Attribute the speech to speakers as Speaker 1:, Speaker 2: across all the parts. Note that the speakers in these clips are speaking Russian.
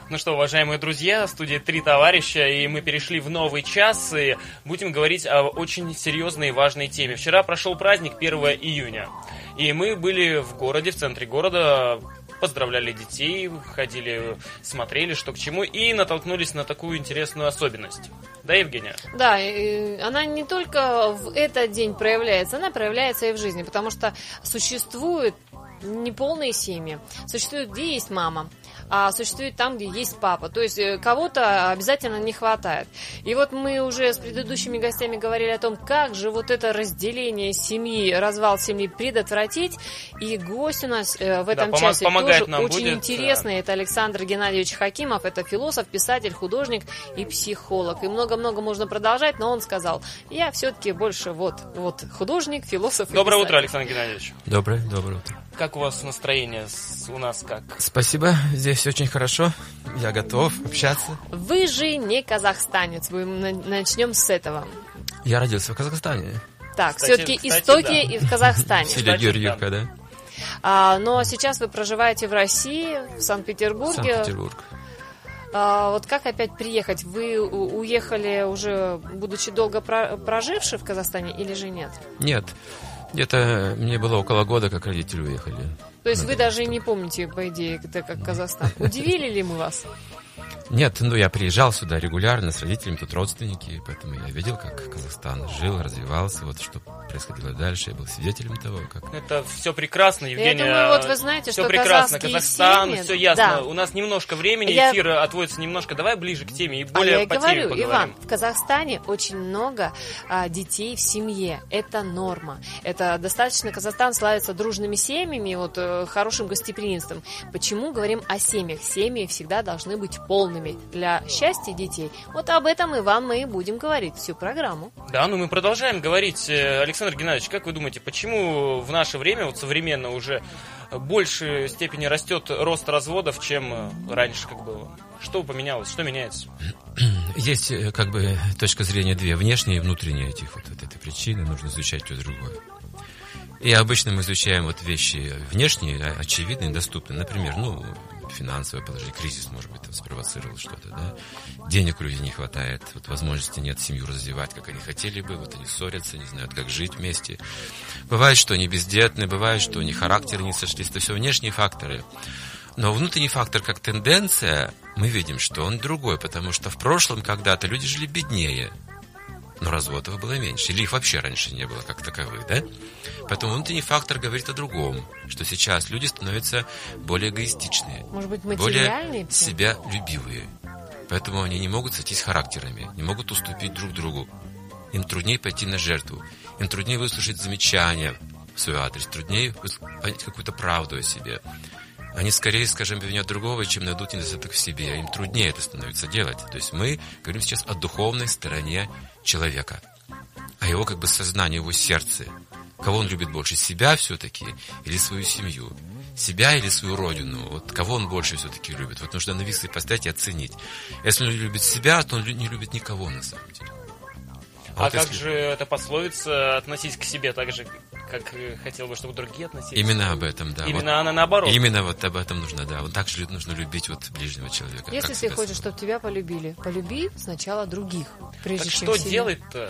Speaker 1: Ну что, уважаемые друзья, в студии «Три товарища», и мы перешли в новый час, и будем говорить о очень серьезной и важной теме. Вчера прошел праздник 1 июня, и мы были в городе, в центре города, поздравляли детей, ходили, смотрели, что к чему, и натолкнулись на такую интересную особенность. Да, Евгения? Да,
Speaker 2: она не только в этот день проявляется, она проявляется и в жизни, потому что существуют неполные семьи, существуют, где есть мама, а существует там, где есть папа. То есть кого-то обязательно не хватает. И вот мы уже с предыдущими гостями говорили о том, как же вот это разделение семьи, развал семьи предотвратить. И гость у нас в этом часе тоже очень интересный. Это Александр Геннадьевич Хакимов. Это философ, писатель, художник и психолог. И много-много можно продолжать, но он сказал, я все-таки больше вот художник, философ и
Speaker 1: Доброе
Speaker 2: писатель.
Speaker 1: утро, Александр Геннадьевич.
Speaker 3: Доброе утро.
Speaker 1: Как у вас настроение? У нас как?
Speaker 3: Спасибо, здесь очень хорошо. Я готов общаться.
Speaker 2: Вы же не казахстанец. Начнем с этого.
Speaker 3: Я родился в Казахстане.
Speaker 2: Так, все-таки истоки да. И в Казахстане.
Speaker 3: Село Георгиевка, да.
Speaker 2: Но сейчас вы проживаете в России, в Санкт-Петербурге.
Speaker 3: Санкт-Петербург.
Speaker 2: Вот как опять приехать? Вы уехали уже, будучи долго проживший в Казахстане, или же нет?
Speaker 3: Нет. Где-то мне было около года, как родители уехали.
Speaker 2: То есть вы даже и не помните, по идее, это как Казахстан. Удивили ли мы вас?
Speaker 3: Нет, я приезжал сюда регулярно с родителями, тут родственники, поэтому я видел, как Казахстан жил, развивался, вот что происходило дальше, я был свидетелем того, как...
Speaker 1: Это все прекрасно, Евгения.
Speaker 2: Я думаю, вы знаете,
Speaker 1: все
Speaker 2: что
Speaker 1: прекрасно, Казахстан,
Speaker 2: семьи...
Speaker 1: все ясно.
Speaker 2: Да.
Speaker 1: У нас немножко времени, эфир отводится немножко, давай ближе к теме и более по теме поговорим.
Speaker 2: Иван, в Казахстане очень много детей в семье, это норма. Это достаточно, Казахстан славится дружными семьями, хорошим гостеприимством. Почему говорим о семьях? Семьи всегда должны быть полными для счастья детей. Вот об этом, Иван, мы и будем говорить всю программу.
Speaker 1: Да, мы продолжаем говорить. Александр Геннадьевич, как вы думаете, почему в наше время, современно уже, в большей степени растет рост разводов, чем раньше, как было? Что поменялось, что меняется?
Speaker 3: Есть, точка зрения две, внешние и внутренние этой причины, нужно изучать то и другое. И обычно мы изучаем вещи внешние, очевидные, доступные. Например, финансовое положение, кризис, может быть, спровоцировал что-то, да? Денег у людей не хватает, возможности нет семью развивать, как они хотели бы, они ссорятся, не знают, как жить вместе. Бывает, что они бездетны, бывает, что у них характеры не сошлись, это все внешние факторы. Но внутренний фактор, как тенденция, мы видим, что он другой, потому что в прошлом когда-то люди жили беднее, но разводов было меньше, или их вообще раньше не было как таковых, да? Поэтому внутренний фактор говорит о другом, что сейчас люди становятся более эгоистичные,
Speaker 2: может быть,
Speaker 3: более себялюбивые. Поэтому они не могут сойтись характерами, не могут уступить друг другу. Им труднее пойти на жертву, им труднее выслушать замечания в свой адрес, труднее понять какую-то правду о себе. Они скорее, обвинят другого, чем найдут недостаток в себе. Им труднее это становится делать. То есть мы говорим сейчас о духовной стороне человека, о его сознании, его сердце. Кого он любит больше, себя все-таки или свою семью? Себя или свою родину? Кого он больше все-таки любит? Нужно на весы поставить и оценить. Если он любит себя, то он не любит никого на самом деле.
Speaker 1: А как же эта пословица относись к себе так же, как хотел бы, чтобы другие относились?
Speaker 3: Именно об этом, да.
Speaker 1: Именно она наоборот.
Speaker 3: Именно об этом нужно, да. Так же нужно любить ближнего человека.
Speaker 2: Если ты хочешь, чтобы тебя полюбили, полюби сначала других, прежде
Speaker 1: чем
Speaker 2: себя.
Speaker 1: Что делать-то?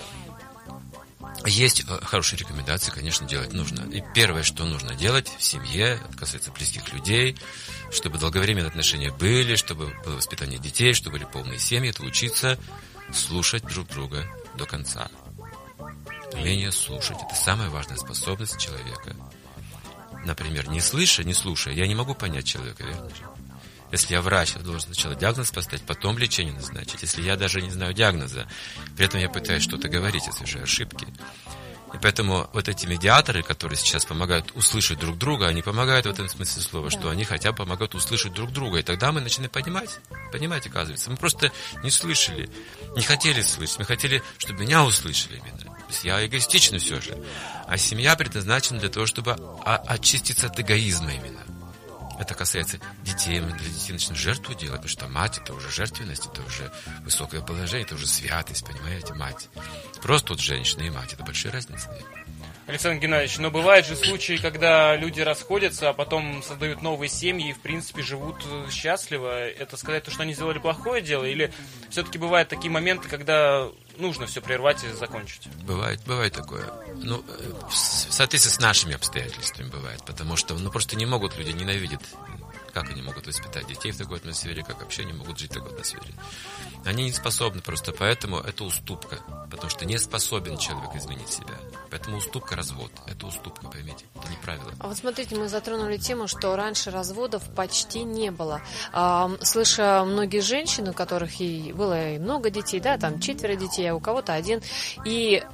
Speaker 3: Есть хорошие рекомендации, конечно, делать нужно. И первое, что нужно делать в семье, это касается близких людей, чтобы долговременные отношения были, чтобы было воспитание детей, чтобы были полные семьи, это учиться слушать друг друга до конца. Умение слушать – это самая важная способность человека. Например, не слушая, я не могу понять человека, верно же? Если я врач, я должен сначала диагноз поставить, потом лечение назначить. Если я даже не знаю диагноза, при этом я пытаюсь что-то говорить, если же ошибки. И поэтому эти медиаторы, которые сейчас помогают услышать друг друга, они помогают в этом смысле слова, что они хотя бы помогают услышать друг друга. И тогда мы начинаем понимать, оказывается. Мы просто не слышали, не хотели слышать, мы хотели, чтобы меня услышали именно. То есть я эгоистичный все же. А семья предназначена для того, чтобы очиститься от эгоизма именно. Это касается детей. Мы для детей начинаем жертву делать, потому что мать – это уже жертвенность, это уже высокое положение, это уже святость, понимаете, мать. Просто женщина и мать – это большая разница.
Speaker 1: Александр Геннадьевич, но бывают же случаи, когда люди расходятся, а потом создают новые семьи и, в принципе, живут счастливо. Это сказать то, что они сделали плохое дело? Или все-таки бывают такие моменты, когда нужно все прервать и закончить?
Speaker 3: Бывает такое. Ну, в соответствии с нашими обстоятельствами бывает, потому что, просто не могут люди, ненавидят. Как они могут воспитать детей в такой атмосфере, как вообще они могут жить в такой атмосфере? Они не способны просто, поэтому это уступка, потому что не способен человек изменить себя. Поэтому уступка, развод. Это уступка, поймите, это не правило.
Speaker 2: А вот смотрите, мы затронули тему, что раньше разводов почти не было. Слыша многие женщины, у которых и было и много детей, да, там 4 детей, а у кого-то 1, и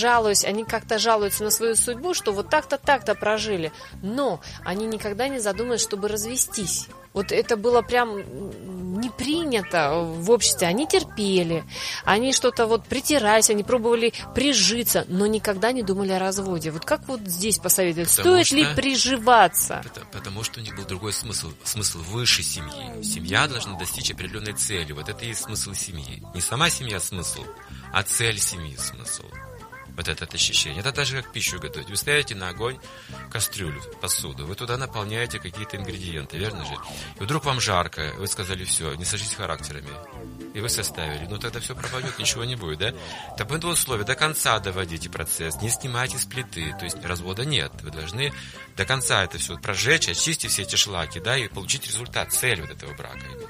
Speaker 2: они как-то жалуются на свою судьбу, что вот так-то, так-то прожили, но они никогда не задумываются, чтобы развестись. Вот это было прям не принято в обществе. Они терпели, они что-то вот притирались, они пробовали прижиться, но никогда не думали о разводе. Вот как вот здесь посоветовать? Стоит ли приживаться?
Speaker 3: Потому что у них был другой смысл выше семьи. Семья должна достичь определенной цели. Вот это и есть смысл семьи. Не сама семья смысл, а цель семьи смысл. Вот это ощущение. Это даже как пищу готовить. Вы ставите на огонь кастрюлю, посуду. Вы туда наполняете какие-то ингредиенты, верно же? И вдруг вам жарко. Вы сказали, все, не сожгите характерами. И вы составили. Ну, тогда все пропадет, ничего не будет, да? Так в этом условии до конца доводите процесс. Не снимайте с плиты. То есть развода нет. Вы должны до конца это все прожечь, очистить все эти шлаки, да, и получить результат, цель вот этого брака именно.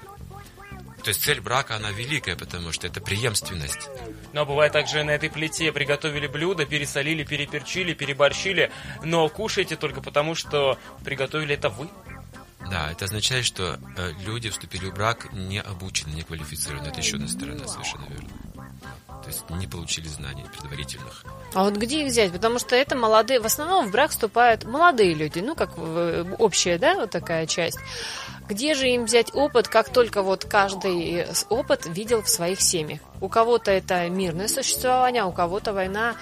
Speaker 3: То есть цель брака, она великая, потому что это преемственность.
Speaker 1: Но бывает также на этой плите приготовили блюдо, пересолили, переперчили, переборщили, но кушаете только потому, что приготовили это вы.
Speaker 3: Да, это означает, что люди вступили в брак не обучены, не квалифицированы. Это еще одна сторона, совершенно верно. То есть не получили знаний предварительных.
Speaker 2: А вот где их взять? Потому что это молодые, в основном в брак вступают молодые люди, ну, как общая, да, вот такая часть. Где же им взять опыт, как только вот каждый опыт видел в своих семьях? У кого-то это мирное существование, а у кого-то война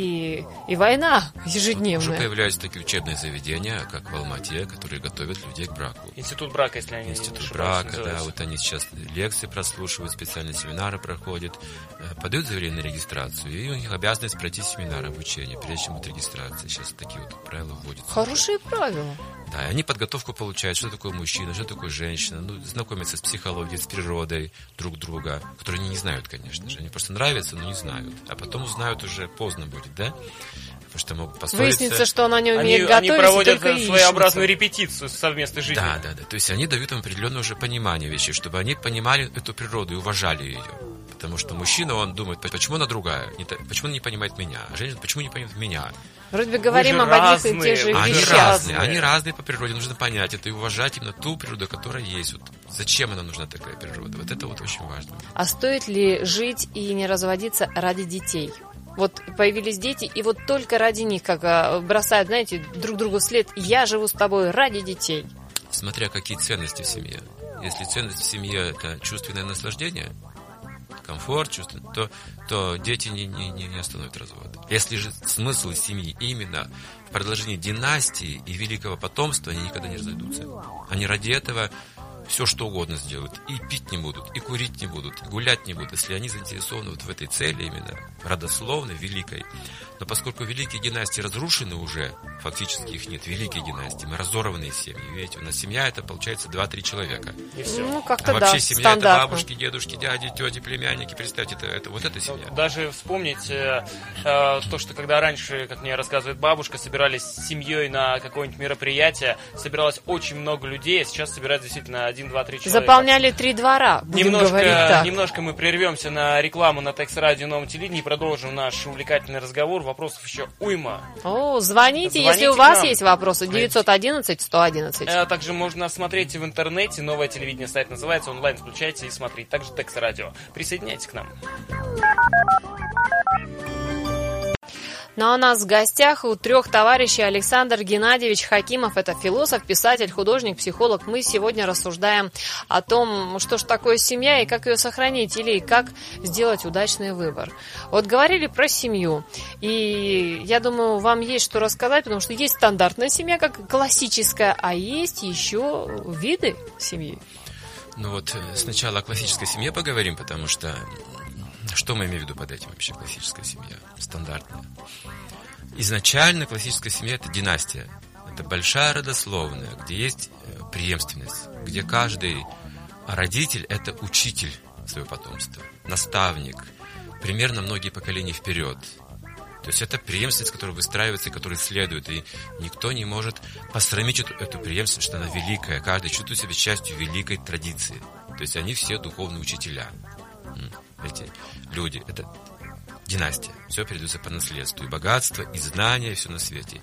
Speaker 2: и война ежедневная.
Speaker 3: Уже появляются такие учебные заведения, как в Алмате, которые готовят людей к браку.
Speaker 1: Институт брака, если они
Speaker 3: Институт брака, да, вот они сейчас лекции прослушивают, специальные семинары проходят, подают заявление на регистрацию, и у них обязанность пройти семинар обучения, прежде чем будет регистрация. Сейчас такие вот правила вводятся.
Speaker 2: Хорошие правила.
Speaker 3: Да, и они подготовку получают, что такое мужчина, что такое женщина, знакомятся с психологией, с природой друг друга, которые они не знают, конечно же. Они просто нравятся, но не знают. А потом узнают уже поздно будет, да? Потому что могут поссориться.
Speaker 2: Выяснится, что она не умеет готовить,
Speaker 1: они проводят
Speaker 2: только
Speaker 1: своеобразную репетицию совместной жизни.
Speaker 3: Да. То есть они дают им определенное уже понимание вещей, чтобы они понимали эту природу и уважали ее. Потому что мужчина, он думает, почему она другая, почему она не понимает меня, а женщина, почему не понимает меня.
Speaker 2: Вроде бы говорим об одних и тех же вещах.
Speaker 3: Они разные по природе, нужно понять это и уважать именно ту природу, которая есть. Вот зачем она нужна, такая природа? Вот это вот очень важно.
Speaker 2: А стоит ли жить и не разводиться ради детей? Вот появились дети, и вот только ради них, как бросают, знаете, друг другу вслед, я живу с тобой ради детей.
Speaker 3: Смотря какие ценности в семье. Если ценность в семье – это чувственное наслаждение, комфорт, чувство, то дети не остановят развод. Если же смысл семьи именно в продолжении династии и великого потомства, они никогда не разойдутся. Они ради этого все что угодно сделают. И пить не будут, и курить не будут, и гулять не будут, если они заинтересованы вот в этой цели именно, родословной, великой. Но поскольку великие династии разрушены уже, фактически их нет, великие династии, мы разорванные семьи. Видите, у нас семья это получается 2-3 человека.
Speaker 1: И все.
Speaker 2: Ну, как-то
Speaker 3: вообще
Speaker 2: да,
Speaker 3: семья
Speaker 2: стандартно.
Speaker 3: Это бабушки, дедушки, дяди, тети, племянники. Представьте, это вот эта семья.
Speaker 1: Даже вспомнить то, что когда раньше, как мне рассказывает бабушка, собирались с семьей на какое-нибудь мероприятие, собиралось очень много людей, а сейчас собирается действительно 1, 2, 3 человека.
Speaker 2: Заполняли 3 двора, будем говорить так.
Speaker 1: Немножко мы прервемся на рекламу на Текс-радио Новом телевидении и продолжим наш увлекательный разговор. Вопросов еще уйма.
Speaker 2: Звоните, если у вас есть вопросы. 911-111.
Speaker 1: Также можно смотреть в интернете. Новое телевидение сайт называется. Онлайн включайте и смотрите. Также Текс-радио. Присоединяйтесь к нам.
Speaker 2: Но у нас в гостях у 3 товарищей Александр Геннадьевич Хакимов. Это философ, писатель, художник, психолог. Мы сегодня рассуждаем о том, что же такое семья и как ее сохранить, или как сделать удачный выбор. Вот говорили про семью. И я думаю, вам есть что рассказать, потому что есть стандартная семья, как классическая, а есть еще виды семьи.
Speaker 3: Ну вот сначала о классической семье поговорим, потому что что мы имеем в виду под этим вообще классическая семья, стандартная? Изначально классическая семья – это династия. Это большая родословная, где есть преемственность, где каждый родитель – это учитель своего потомства, наставник, пример на многие поколения вперед. То есть это преемственность, которая выстраивается и которая следует, и никто не может посрамить эту преемственность, что она великая. Каждый чувствует себя частью великой традиции. То есть они все духовные учителя. Эти люди, это династия. Все передается по наследству. И богатство, и знания, и все на свете.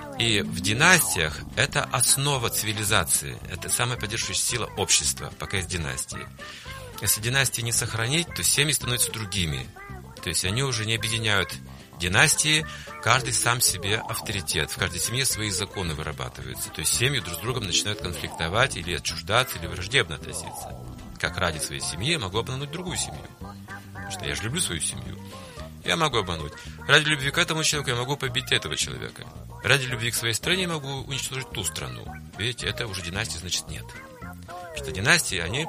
Speaker 3: И в династиях это основа цивилизации. Это самая поддерживающая сила общества, пока есть династии. Если династии не сохранить, то семьи становятся другими. То есть они уже не объединяют династии, каждый сам себе авторитет. В каждой семье свои законы вырабатываются. То есть семьи друг с другом начинают конфликтовать или отчуждаться, или враждебно относиться. Как ради своей семьи я могу обмануть другую семью. Потому что я же люблю свою семью. Я могу обмануть. Ради любви к этому человеку я могу победить этого человека. Ради любви к своей стране я могу уничтожить ту страну. Видите, это уже династии, значит, нет. Потому что династии, они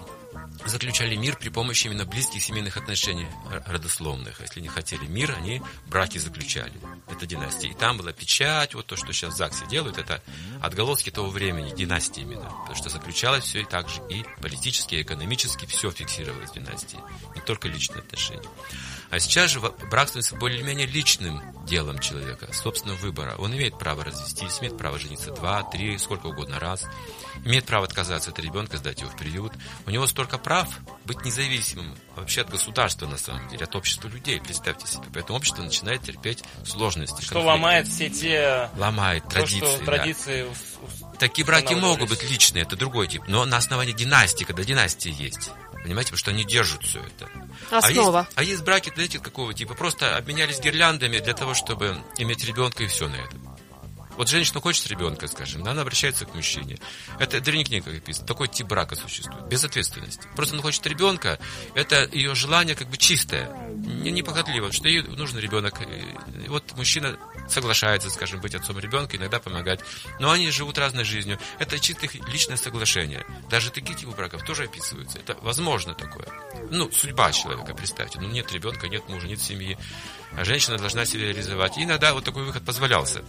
Speaker 3: заключали мир при помощи именно близких семейных отношений родословных. Если не хотели мир, они браки заключали. Это династия. И там была печать, вот то, что сейчас в ЗАГСе делают, это отголоски того времени, династии именно. Потому что заключалось все и так же и политически, и экономически, все фиксировалось в династии. Не только личные отношения. А сейчас же брак становится более-менее личным делом человека, собственного выбора. Он имеет право развестись, имеет право жениться 2, 3, сколько угодно раз. Имеет право отказаться от ребенка, сдать его в приют. У него столько прав быть независимым вообще от государства, на самом деле, от общества людей, представьте себе. Поэтому общество начинает терпеть сложности.
Speaker 1: Что ломает все те...
Speaker 3: Ломает традиции.
Speaker 1: То, что традиции
Speaker 3: Такие браки могут быть личные, это другой тип. Но на основании династии, когда династии есть. Понимаете, потому что они держат все это.
Speaker 2: Основа.
Speaker 3: А есть браки, знаете, какого типа? Просто обменялись гирляндами для того, чтобы иметь ребенка, и все на этом. Вот женщина хочет ребенка, скажем, она обращается к мужчине. Это древние книги, как написано. Такой тип брака существует, без ответственности. Просто она хочет ребенка, это ее желание как бы чистое, не похотливо, что ей нужен ребенок. И вот мужчина соглашается, скажем, быть отцом ребенка, иногда помогать. Но они живут разной жизнью. Это чисто их личное соглашение. Даже такие типы браков тоже описываются. Это возможно такое. Судьба человека, представьте. Нет ребенка, нет мужа, нет семьи. А женщина должна себя реализовать. И иногда вот такой выход позволялся.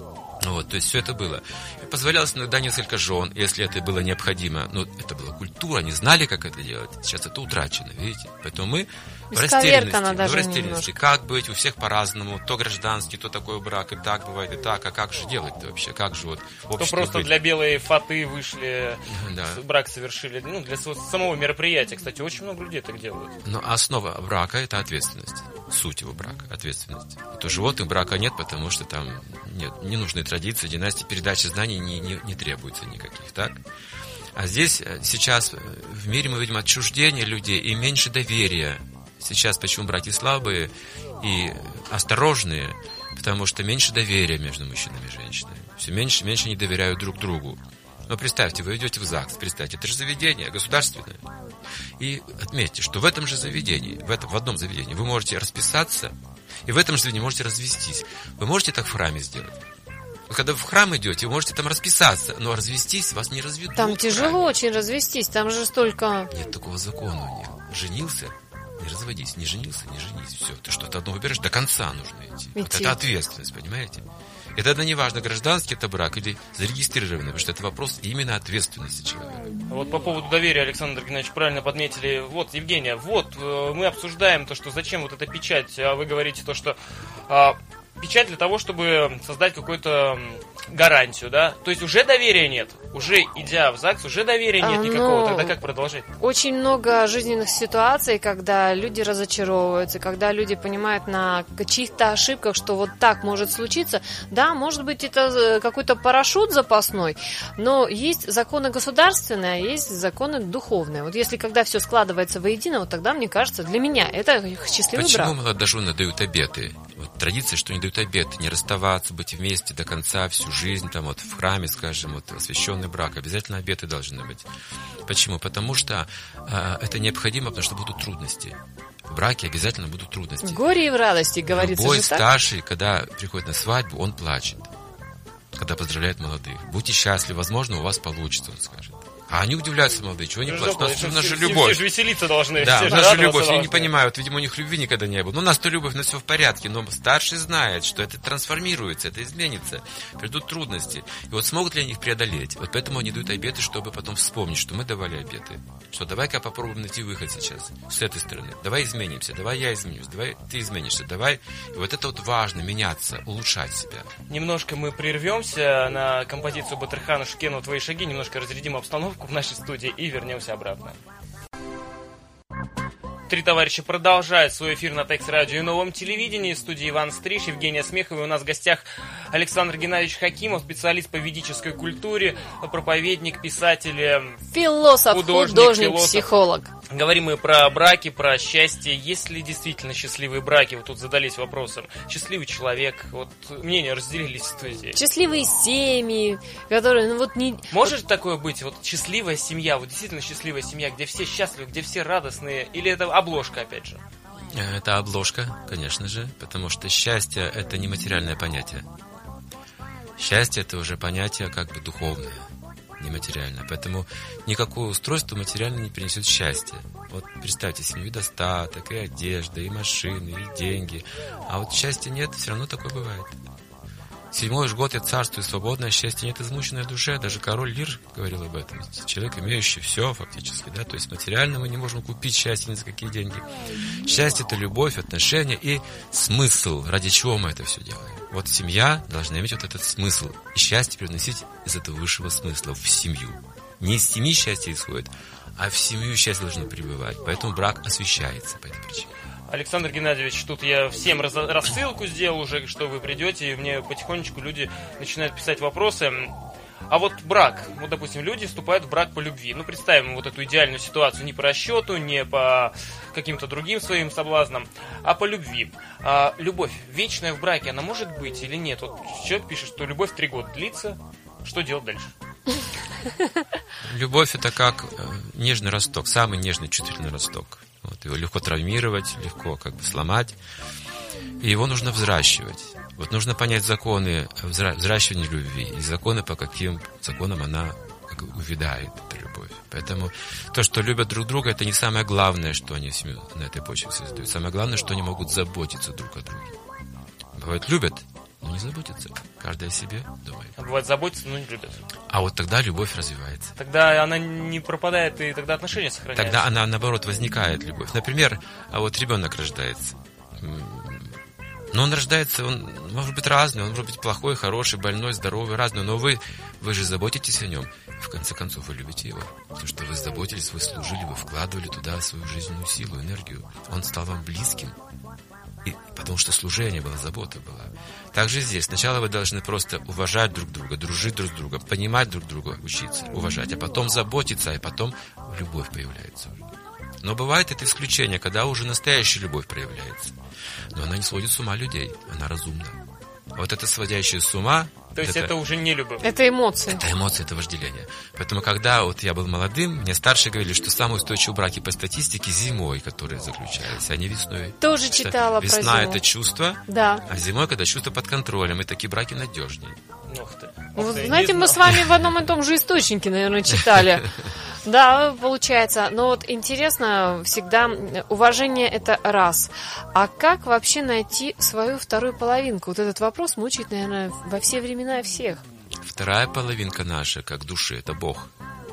Speaker 3: То есть все это было. И позволялось иногда несколько жен, если это было необходимо. Это была культура, они знали, как это делать. Сейчас это утрачено, видите? Поэтому мы в растерянности. Как быть? У всех по-разному. То гражданский, то такой брак, и так бывает, и так. А как же делать-то вообще? Как же общество
Speaker 1: То просто
Speaker 3: быть?
Speaker 1: Для белой фаты вышли, брак совершили. Для самого мероприятия, кстати, очень много людей так делают.
Speaker 3: Но основа брака – это ответственность. Суть его брака – ответственность. То животных брака нет, потому что там нет ненужной традиции, династии, передачи знаний не требуется никаких, так? А здесь, сейчас в мире мы видим отчуждение людей и меньше доверия. Сейчас почему браки слабые и осторожные? Потому что меньше доверия между мужчинами и женщинами. Все меньше не доверяют друг другу. Но представьте, вы идете в ЗАГС, представьте, это же заведение государственное. И отметьте, что в этом же заведении, в одном заведении вы можете расписаться, и в этом же заведении можете развестись. Вы можете так в храме сделать? Когда вы в храм идете, вы можете там расписаться, но развестись вас не разведут.
Speaker 2: Там тяжело очень развестись, там же столько...
Speaker 3: Нет такого закона у них. Женился, не разводись, не женился, не женись. Все, ты что-то одно выбираешь, до конца нужно идти. Вот это ответственность, понимаете? И тогда не важно, гражданский это брак или зарегистрированный, потому что это вопрос именно ответственности человека.
Speaker 1: Вот по поводу доверия, Александр Геннадьевич, правильно подметили. Вот, Евгения, мы обсуждаем то, что зачем вот эта печать, а вы говорите то, что печать для того, чтобы создать какую-то гарантию, да? То есть уже доверия нет. Уже идя в ЗАГС, уже доверия нет никакого. Тогда как продолжать?
Speaker 2: Очень много жизненных ситуаций, когда люди разочаровываются, когда люди понимают на чьих-то ошибках, что вот так может случиться. Да, может быть, это какой-то парашют запасной, но есть законы государственные, а есть законы духовные. Вот если когда все складывается воедино, вот тогда, мне кажется, для меня это счастливый брак.
Speaker 3: Почему молодожены дают обеты? Традиция, что они дают обет, не расставаться, быть вместе до конца, всю жизнь, там вот в храме, скажем, освященный брак, обязательно обеты должны быть. Почему? Потому что это необходимо, потому что будут трудности. В браке обязательно будут трудности.
Speaker 2: В горе и в радости, говорится
Speaker 3: Любой
Speaker 2: же так?
Speaker 3: старший, когда приходит на свадьбу, он плачет, когда поздравляет молодых. Будьте счастливы, возможно, у вас получится, он скажет. А они удивляются, молодые, чего они плачут? У нас же
Speaker 1: Все
Speaker 3: любовь.
Speaker 1: же веселиться должны.
Speaker 3: Да,
Speaker 1: все
Speaker 3: у нас же любовь,
Speaker 1: должны.
Speaker 3: я не понимаю, вот, видимо, у них любви никогда не было. Ну, у нас-то любовь, у нас все в порядке, но старший знает, что это трансформируется, это изменится, придут трудности. И вот смогут ли они их преодолеть? Вот поэтому они дают обеты, чтобы потом вспомнить, что мы давали обеты. Что давай-ка попробуем найти выход сейчас с этой стороны. Давай изменимся, давай я изменюсь, давай ты изменишься, давай. И вот это вот важно, меняться, улучшать себя.
Speaker 1: Немножко мы прервемся на композицию Батырхана Шукенова «Твои шаги», немножко разрядим обстановку в нашей студии и вернемся обратно. Три товарища продолжают свой эфир на Текст Радио и Новом телевидении. В студии Иван Стриж, Евгения Смехова. И у нас в гостях Александр Геннадьевич Хакимов, специалист по ведической культуре, проповедник, писатель,
Speaker 2: Философ, художник,
Speaker 1: философ.
Speaker 2: Психолог.
Speaker 1: Говорим мы про браки, про счастье. Есть ли действительно счастливые браки? Вот тут задались вопросом. Счастливый человек. Вот мнения разделились в студии.
Speaker 2: Счастливые семьи, которые, не...
Speaker 1: Может такое быть? Вот счастливая семья, вот действительно счастливая семья, где все счастливы, где все радостные? Или это обложка, опять же?
Speaker 3: Это обложка, конечно же, потому что счастье – это не материальное понятие. Счастье – это уже понятие как бы духовное, нематериальное. Поэтому никакое устройство материально не принесет счастья. Вот представьте себе и достаток, и одежда, и машины, и деньги. А вот счастья нет, все равно такое бывает. 7-й год я царствую свободно, а счастья нет измученной душе. Даже король Лир говорил об этом. Человек, имеющий все фактически, да, то есть материально мы не можем купить счастье ни за какие деньги. Счастье – это любовь, отношения и смысл, ради чего мы это все делаем. Вот семья должна иметь вот этот смысл. И счастье переносить из этого высшего смысла в семью. Не из семьи счастье исходит, а в семью счастье должно пребывать. Поэтому брак освящается по этой причине.
Speaker 1: Александр Геннадьевич, тут я всем рассылку сделал уже, что вы придете, и мне потихонечку люди начинают писать вопросы. А вот брак, вот, допустим, люди вступают в брак по любви. Ну, представим вот эту идеальную ситуацию не по расчету, не по каким-то другим своим соблазнам, а по любви. Любовь вечная в браке, она может быть или нет? Вот человек пишет, что любовь 3 года длится. Что делать дальше?
Speaker 3: Любовь – это как нежный росток, самый нежный, чувствительный росток. Вот, его легко травмировать, легко как бы сломать. И его нужно взращивать. Вот нужно понять законы взращивания любви и законы, по каким законам она как бы увядает, эта любовь. Поэтому то, что любят друг друга, это не самое главное, что они семью на этой почве создают. Самое главное, что они могут заботиться друг о друге. Бывает, любят, но не заботятся. Каждый о себе думает.
Speaker 1: А бывает, заботятся, но не любят.
Speaker 3: А вот тогда любовь развивается.
Speaker 1: Тогда она не пропадает, и тогда отношения сохраняются.
Speaker 3: Тогда она, наоборот, возникает любовь. Например, вот ребенок рождается. Но он рождается, он может быть разный, он может быть плохой, хороший, больной, здоровый, разный. Но вы же заботитесь о нем. В конце концов, вы любите его. Потому что вы заботились, вы служили, вы вкладывали туда свою жизненную силу, энергию. Он стал вам близким. И потому что служение было, забота была. Также здесь. Сначала вы должны просто уважать друг друга, дружить друг с другом, понимать друг друга, учиться, уважать, а потом заботиться, а потом любовь появляется. Но бывает это исключение, когда уже настоящая любовь проявляется. Но она не сводит с ума людей, она разумна. Вот это сводящее с ума...
Speaker 1: То есть это уже не любовь.
Speaker 2: Это эмоции.
Speaker 3: Это эмоции, это вожделение. Поэтому, когда вот я был молодым, мне старшие говорили, что самые устойчивые браки по статистике зимой, которые заключаются, а не весной.
Speaker 2: Тоже читала про зиму.
Speaker 3: Весна – это чувство,
Speaker 2: да.
Speaker 3: А зимой, когда чувство под контролем, и такие браки надежнее.
Speaker 1: Ух ты.
Speaker 2: Знаете, мы с вами в одном и том же источнике, наверное, читали. Да, получается. Но вот интересно, всегда уважение – это раз. А как вообще найти свою вторую половинку? Вот этот вопрос мучает, наверное, во все времена всех.
Speaker 3: Вторая половинка наша, как души, это Бог.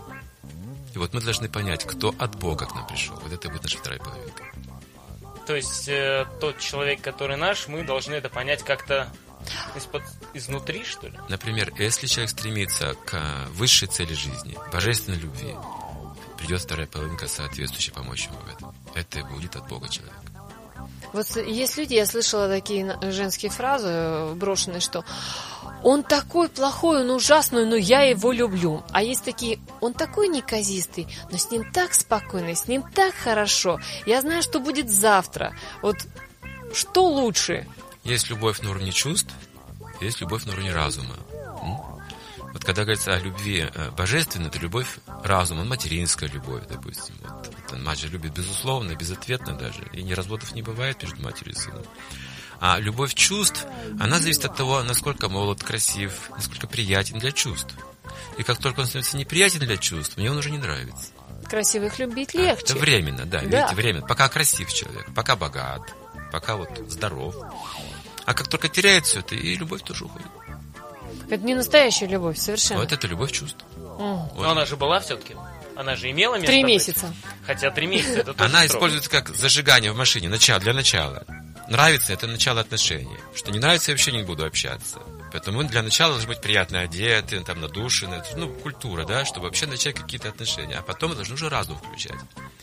Speaker 3: И вот мы должны понять, кто от Бога к нам пришел. Вот это будет наша вторая половинка.
Speaker 1: То есть тот человек, который наш, мы должны это понять как-то изнутри, что ли?
Speaker 3: Например, если человек стремится к высшей цели жизни, божественной любви, придет вторая половинка, соответствующая, помочь ему в этом. Это будет от Бога человек.
Speaker 2: Вот есть люди, я слышала такие женские фразы брошенные, что он такой плохой, он ужасный, но я его люблю. А есть такие, он такой неказистый, но с ним так спокойно, с ним так хорошо. Я знаю, что будет завтра. Вот что лучше?
Speaker 3: Есть любовь на уровне чувств, есть любовь на уровне разума. Вот когда говорится о любви божественной, это любовь разума, материнская любовь, допустим. Вот, мать же любит безусловно, безответно даже. И ни разводов не бывает между матерью и сыном. А любовь чувств, она зависит от того, насколько молод, красив, насколько приятен для чувств. И как только он становится неприятен для чувств, мне он уже не нравится.
Speaker 2: Красивых любить легче.
Speaker 3: Это временно, да.
Speaker 2: Да.
Speaker 3: Видите, временно. Пока красив человек, пока богат, пока вот здоров. А как только теряет все это, и любовь тоже уходит.
Speaker 2: Это не настоящая любовь, совершенно.
Speaker 3: Вот это любовь чувств. Вот.
Speaker 1: Но она же была все-таки. Она же имела место
Speaker 2: 3
Speaker 1: быть.
Speaker 2: месяца.
Speaker 1: Хотя 3 месяца, это тоже
Speaker 3: Она
Speaker 1: срок.
Speaker 3: используется как зажигание в машине, для начала. Нравится — это начало отношений. Что не нравится, я вообще не буду общаться. Поэтому для начала должны быть приятно одеты, там, надушены. Культура, да, чтобы вообще начать какие-то отношения. А потом мы должны уже разум включать.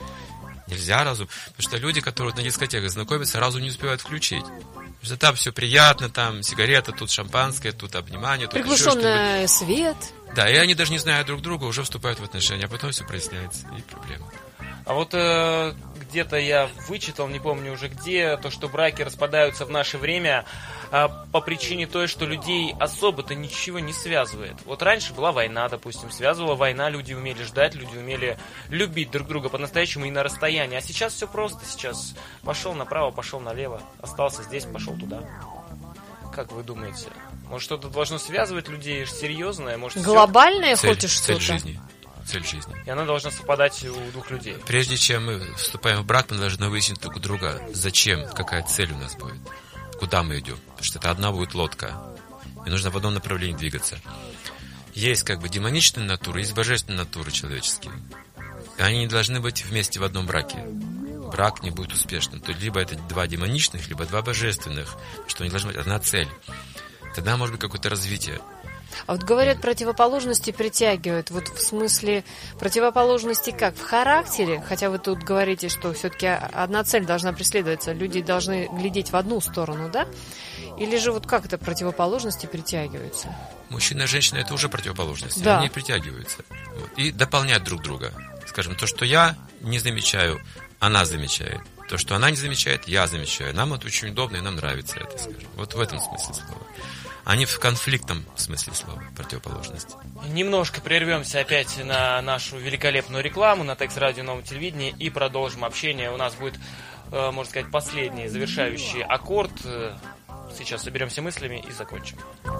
Speaker 3: Нельзя разум. Потому что люди, которые на дискотеках знакомятся, разум не успевают включить. Потому что там все приятно, там сигарета, тут шампанское, тут обнимание, тут еще что-нибудь.
Speaker 2: Приглушенный свет.
Speaker 3: Да, и они даже не зная друг друга, уже вступают в отношения, а потом все проясняется, и проблема.
Speaker 1: А вот где-то я вычитал, не помню уже где, то, что браки распадаются в наше время по причине той, что людей особо-то ничего не связывает. Вот раньше была война, допустим, связывала война, люди умели ждать, люди умели любить друг друга по-настоящему и на расстоянии. А сейчас все просто, сейчас пошел направо, пошел налево, остался здесь, пошел туда. Как вы думаете? Может, что-то должно связывать людей серьезное? Может,
Speaker 2: Глобальное
Speaker 3: Цель
Speaker 2: хочешь что-то?
Speaker 3: жизни. Цель жизни.
Speaker 1: и она должна совпадать у двух людей.
Speaker 3: Прежде чем мы вступаем в брак, мы должны выяснить друг у друга, зачем, какая цель у нас будет, куда мы идем. Потому что это одна будет лодка, и нужно в одном направлении двигаться. Есть как бы демоничные натуры, есть божественные натуры человеческие. И они не должны быть вместе в одном браке. Брак не будет успешным. То либо это 2 демоничных, либо 2 божественных, что не должна быть одна цель. Тогда может быть какое-то развитие.
Speaker 2: А вот говорят, противоположности притягивают. Вот в смысле противоположности как? В характере? Хотя вы тут говорите, что все-таки одна цель должна преследоваться. Люди должны глядеть в одну сторону, да? Или же вот как это противоположности притягиваются?
Speaker 3: Мужчина и женщина — это уже противоположности.
Speaker 2: Да.
Speaker 3: Они притягиваются. Вот. И дополняют друг друга. Скажем, то, что я не замечаю, она замечает. То, что она не замечает, я замечаю. Нам это очень удобно, и нам нравится это, скажем. Вот в этом смысле слова. А не в конфликтном смысле слова, противоположность.
Speaker 1: Немножко прервемся опять на нашу великолепную рекламу на Текст Радио Новом Телевидении и продолжим общение. У нас будет, можно сказать, последний завершающий аккорд. Сейчас соберемся мыслями и закончим.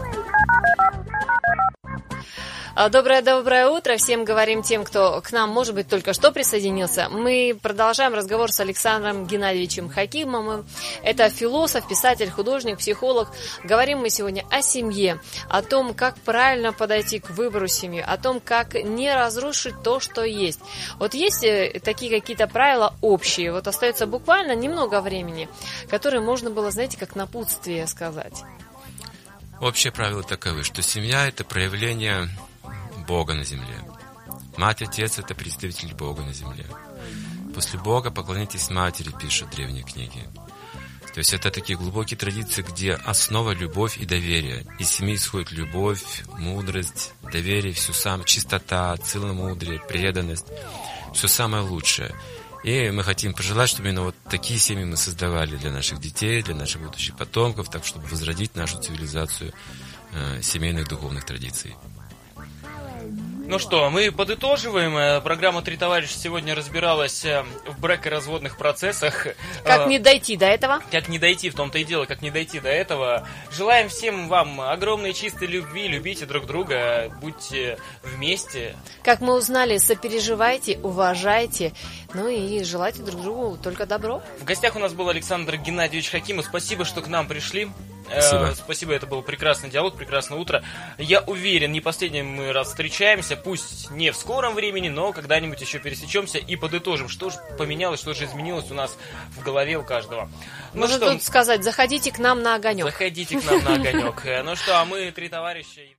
Speaker 2: Доброе утро. Всем говорим тем, кто к нам, может быть, только что присоединился. Мы продолжаем разговор с Александром Геннадьевичем Хакимовым. Это философ, писатель, художник, психолог. Говорим мы сегодня о семье, о том, как правильно подойти к выбору семьи, о том, как не разрушить то, что есть. Вот есть такие какие-то правила общие, вот остается буквально немного времени, которые можно было, знаете, как напутствие сказать.
Speaker 3: Общее правило таковы, что семья — это проявление Бога на земле. Мать, отец — это представитель Бога на земле. После Бога поклонитесь матери, пишут древние книги. То есть это такие глубокие традиции, где основа — любовь и доверие. Из семьи исходит любовь, мудрость, доверие, все самое, чистота, целомудрие, преданность, все самое лучшее. И мы хотим пожелать, чтобы именно вот такие семьи мы создавали для наших детей, для наших будущих потомков, так чтобы возродить нашу цивилизацию семейных духовных традиций.
Speaker 1: Ну что, мы подытоживаем. Программа «Три товарища» сегодня разбиралась в бракоразводных процессах.
Speaker 2: Как не дойти до этого?
Speaker 1: Как не дойти, в том-то и дело, как не дойти до этого. Желаем всем вам огромной чистой любви, любите друг друга, будьте вместе.
Speaker 2: Как мы узнали, сопереживайте, уважайте, ну и желайте друг другу только добро.
Speaker 1: В гостях у нас был Александр Геннадьевич Хакимов. Спасибо, что к нам пришли. Спасибо, это был прекрасный диалог, прекрасное утро. Я уверен, не последний мы раз встречаемся, пусть не в скором времени, но когда-нибудь еще пересечемся и подытожим, что же поменялось, что же изменилось у нас в голове у каждого.
Speaker 2: Можно тут сказать, заходите к нам на огонек.
Speaker 1: Заходите к нам на огонек. Ну что, а мы три товарища.